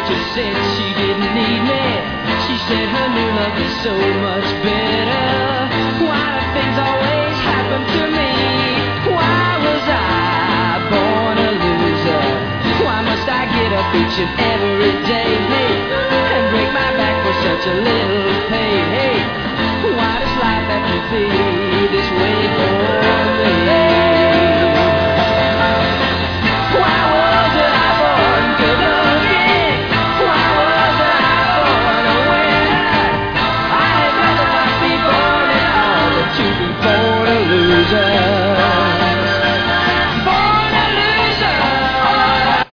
just said she didn't need me. She said her new love is so much better. Why do things always happen to me? Why was I born a loser? Why must I get up each and every day, hey, and break my back for such a little